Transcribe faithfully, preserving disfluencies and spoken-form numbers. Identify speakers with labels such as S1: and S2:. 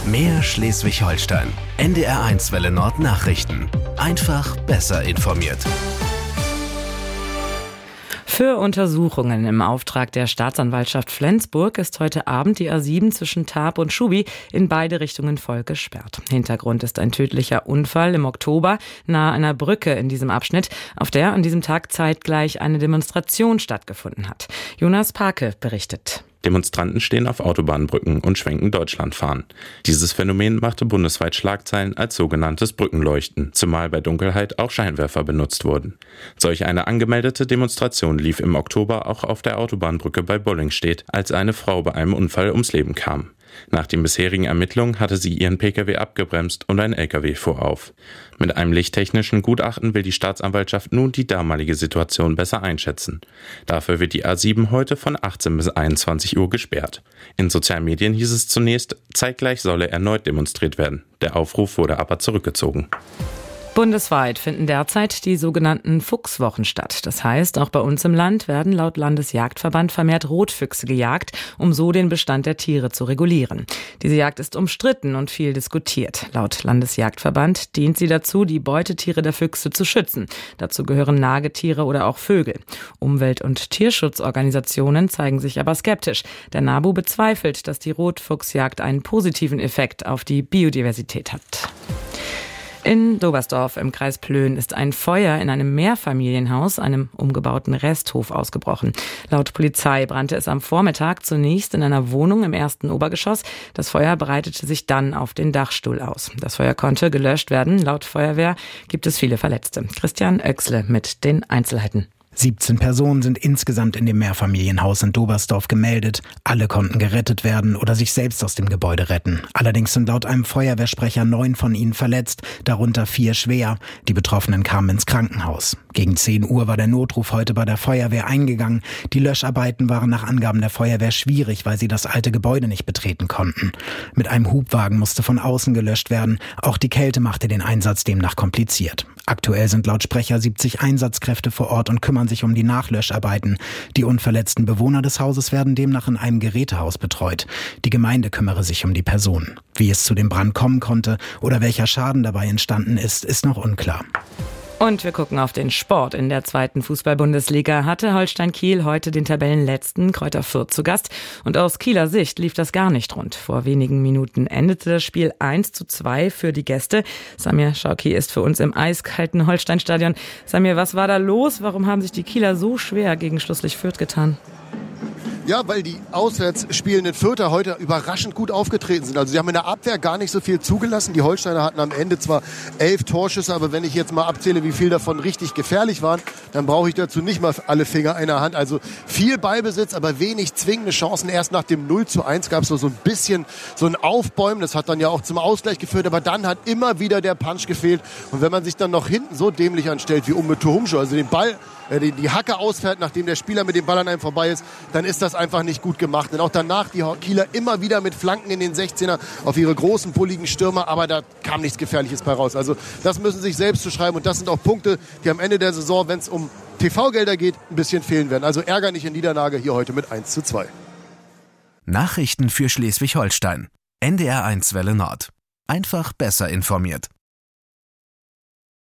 S1: Mehr Schleswig-Holstein. N D R eins Welle Nord Nachrichten. Einfach besser informiert.
S2: Für Untersuchungen im Auftrag der Staatsanwaltschaft Flensburg ist heute Abend die A sieben zwischen Tarp und Schubi in beide Richtungen voll gesperrt. Hintergrund ist ein tödlicher Unfall im Oktober nahe einer Brücke in diesem Abschnitt, auf der an diesem Tag zeitgleich eine Demonstration stattgefunden hat. Jonas Parke berichtet.
S3: Demonstranten stehen auf Autobahnbrücken und schwenken Deutschlandfahnen. Dieses Phänomen machte bundesweit Schlagzeilen als sogenanntes Brückenleuchten, zumal bei Dunkelheit auch Scheinwerfer benutzt wurden. Solch eine angemeldete Demonstration lief im Oktober auch auf der Autobahnbrücke bei Bollingstedt, als eine Frau bei einem Unfall ums Leben kam. Nach den bisherigen Ermittlungen hatte sie ihren Pkw abgebremst und ein Lkw fuhr auf. Mit einem lichttechnischen Gutachten will die Staatsanwaltschaft nun die damalige Situation besser einschätzen. Dafür wird die A sieben heute von achtzehn bis einundzwanzig Uhr gesperrt. In sozialen Medien hieß es zunächst, zeitgleich solle erneut demonstriert werden. Der Aufruf wurde aber zurückgezogen.
S2: Bundesweit finden derzeit die sogenannten Fuchswochen statt. Das heißt, auch bei uns im Land werden laut Landesjagdverband vermehrt Rotfüchse gejagt, um so den Bestand der Tiere zu regulieren. Diese Jagd ist umstritten und viel diskutiert. Laut Landesjagdverband dient sie dazu, die Beutetiere der Füchse zu schützen. Dazu gehören Nagetiere oder auch Vögel. Umwelt- und Tierschutzorganisationen zeigen sich aber skeptisch. Der NABU bezweifelt, dass die Rotfuchsjagd einen positiven Effekt auf die Biodiversität hat. In Dobersdorf im Kreis Plön ist ein Feuer in einem Mehrfamilienhaus, einem umgebauten Resthof, ausgebrochen. Laut Polizei brannte es am Vormittag zunächst in einer Wohnung im ersten Obergeschoss. Das Feuer breitete sich dann auf den Dachstuhl aus. Das Feuer konnte gelöscht werden. Laut Feuerwehr gibt es viele Verletzte. Christian Oechsle mit den Einzelheiten.
S4: siebzehn Personen sind insgesamt in dem Mehrfamilienhaus in Dobersdorf gemeldet. Alle konnten gerettet werden oder sich selbst aus dem Gebäude retten. Allerdings sind laut einem Feuerwehrsprecher neun von ihnen verletzt, darunter vier schwer. Die Betroffenen kamen ins Krankenhaus. Gegen zehn Uhr war der Notruf heute bei der Feuerwehr eingegangen. Die Löscharbeiten waren nach Angaben der Feuerwehr schwierig, weil sie das alte Gebäude nicht betreten konnten. Mit einem Hubwagen musste von außen gelöscht werden. Auch die Kälte machte den Einsatz demnach kompliziert. Aktuell sind laut Sprecher siebzig Einsatzkräfte vor Ort und kümmern sich um die Nachlöscharbeiten. Die unverletzten Bewohner des Hauses werden demnach in einem Gerätehaus betreut. Die Gemeinde kümmere sich um die Personen. Wie es zu dem Brand kommen konnte oder welcher Schaden dabei entstanden ist, ist noch unklar.
S2: Und wir gucken auf den Sport. In der zweiten Fußball-Bundesliga hatte Holstein Kiel heute den Tabellenletzten Greuther Fürth zu Gast. Und aus Kieler Sicht lief das gar nicht rund. Vor wenigen Minuten endete das Spiel eins zu zwei für die Gäste. Samir Schauki ist für uns im eiskalten Holsteinstadion. Samir, was war da los? Warum haben sich die Kieler so schwer gegen Schlusslich Fürth getan?
S5: Ja, weil die auswärts spielenden Fürther heute überraschend gut aufgetreten sind. Also sie haben in der Abwehr gar nicht so viel zugelassen. Die Holsteiner hatten am Ende zwar elf Torschüsse, aber wenn ich jetzt mal abzähle, wie viel davon richtig gefährlich waren, dann brauche ich dazu nicht mal alle Finger einer Hand. Also viel Ballbesitz, aber wenig zwingende Chancen. Erst nach dem null zu eins gab es so, so ein bisschen so ein Aufbäumen. Das hat dann ja auch zum Ausgleich geführt, aber dann hat immer wieder der Punch gefehlt. Und wenn man sich dann noch hinten so dämlich anstellt wie Umbe Tuhumscho, also den Ball, äh, die, die Hacke ausfährt, nachdem der Spieler mit dem Ball an einem vorbei ist, dann ist das einfach nicht gut gemacht. Und auch danach die Kieler immer wieder mit Flanken in den sechzehner auf ihre großen, bulligen Stürmer, aber da kam nichts Gefährliches bei raus. Also das müssen sie sich selbst zu schreiben und das sind auch Punkte, die am Ende der Saison, wenn es um T V-Gelder geht, ein bisschen fehlen werden. Also ärgerliche Niederlage hier heute mit eins zu zwei.
S1: Nachrichten für Schleswig-Holstein. N D R eins Welle Nord. Einfach besser informiert.